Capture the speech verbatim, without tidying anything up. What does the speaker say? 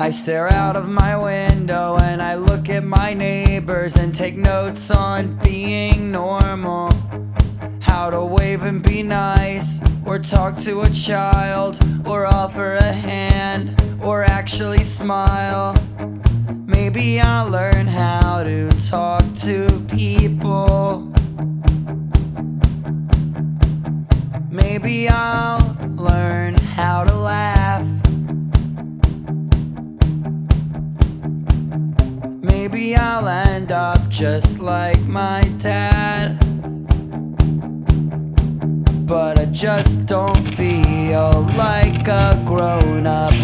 I stare out of my window and I look at my neighbors and take notes on being normal. How to wave and be nice, or talk to a child, or offer a hand, or actually smile. Maybe I'll learn how to talk to people. Maybe I'll learn how to laugh. Maybe I'll end up just like my dad. But I just don't feel like a grown-up